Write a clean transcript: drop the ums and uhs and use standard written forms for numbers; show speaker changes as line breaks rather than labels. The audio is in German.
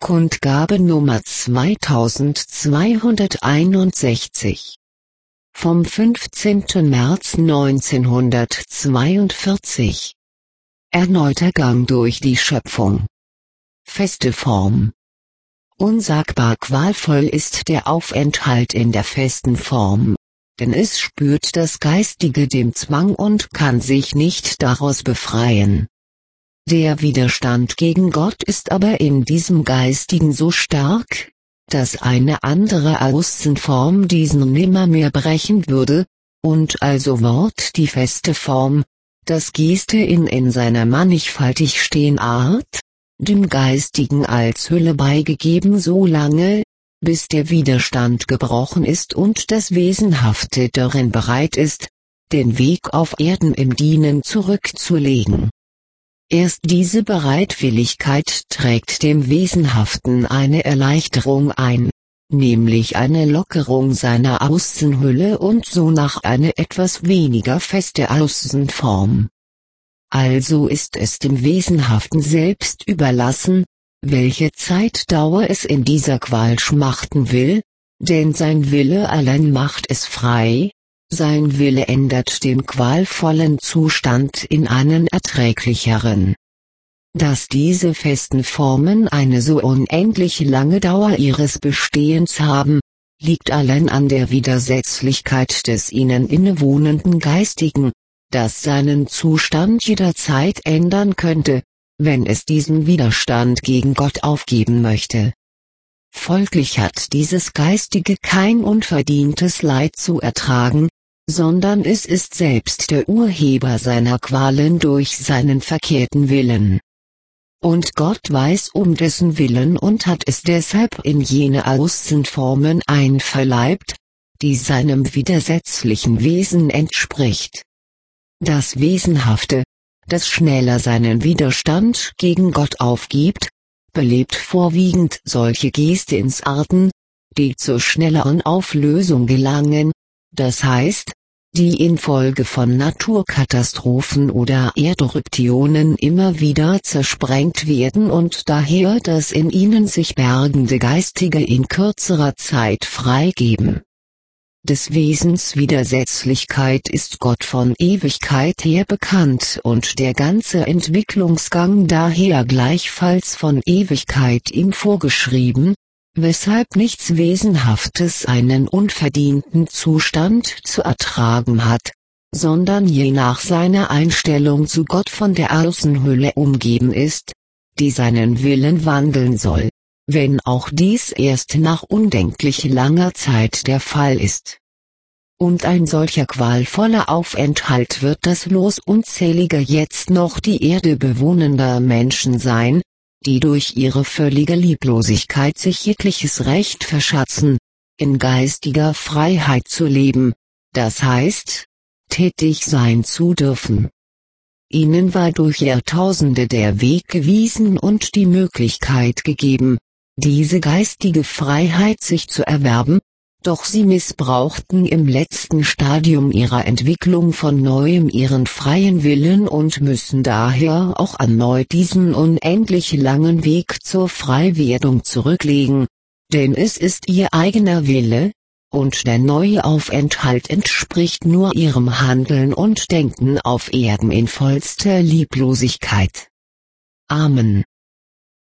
Kundgabe Nummer 2261. Vom 15. März 1942. Erneuter Gang durch die Schöpfung. Feste Form. Unsagbar qualvoll ist der Aufenthalt in der festen Form, denn es spürt das Geistige dem Zwang und kann sich nicht daraus befreien. Der Widerstand gegen Gott ist aber in diesem Geistigen so stark, dass eine andere Außenform diesen nimmermehr brechen würde, und also Wort die feste Form, das Geste in seiner mannigfaltig stehen Art, dem Geistigen als Hülle beigegeben so lange, bis der Widerstand gebrochen ist und das Wesenhafte darin bereit ist, den Weg auf Erden im Dienen zurückzulegen. Erst diese Bereitwilligkeit trägt dem Wesenhaften eine Erleichterung ein, nämlich eine Lockerung seiner Außenhülle und sonach eine etwas weniger feste Außenform. Also ist es dem Wesenhaften selbst überlassen, welche Zeitdauer es in dieser Qual schmachten will, denn sein Wille allein macht es frei. Sein Wille ändert den qualvollen Zustand in einen erträglicheren. Dass diese festen Formen eine so unendlich lange Dauer ihres Bestehens haben, liegt allein an der Widersetzlichkeit des ihnen innewohnenden Geistigen, das seinen Zustand jederzeit ändern könnte, wenn es diesen Widerstand gegen Gott aufgeben möchte. Folglich hat dieses Geistige kein unverdientes Leid zu ertragen, sondern es ist selbst der Urheber seiner Qualen durch seinen verkehrten Willen. Und Gott weiß um dessen Willen und hat es deshalb in jene Außenformen einverleibt, die seinem widersetzlichen Wesen entspricht. Das Wesenhafte, das schneller seinen Widerstand gegen Gott aufgibt, belebt vorwiegend solche Gestensarten, die zur schnelleren Auflösung gelangen, das heißt, die infolge von Naturkatastrophen oder Erderuptionen immer wieder zersprengt werden und daher das in ihnen sich bergende Geistige in kürzerer Zeit freigeben. Des Wesens Widersetzlichkeit ist Gott von Ewigkeit her bekannt und der ganze Entwicklungsgang daher gleichfalls von Ewigkeit ihm vorgeschrieben, weshalb nichts Wesenhaftes einen unverdienten Zustand zu ertragen hat, sondern je nach seiner Einstellung zu Gott von der Außenhülle umgeben ist, die seinen Willen wandeln soll, wenn auch dies erst nach undenklich langer Zeit der Fall ist. Und ein solcher qualvoller Aufenthalt wird das Los unzähliger jetzt noch die Erde bewohnender Menschen sein, die durch ihre völlige Lieblosigkeit sich jegliches Recht verschatzen, in geistiger Freiheit zu leben, das heißt, tätig sein zu dürfen. Ihnen war durch Jahrtausende der Weg gewiesen und die Möglichkeit gegeben, diese geistige Freiheit sich zu erwerben, doch sie missbrauchten im letzten Stadium ihrer Entwicklung von neuem ihren freien Willen und müssen daher auch erneut diesen unendlich langen Weg zur Freiwerdung zurücklegen, denn es ist ihr eigener Wille, und der neue Aufenthalt entspricht nur ihrem Handeln und Denken auf Erden in vollster Lieblosigkeit. Amen.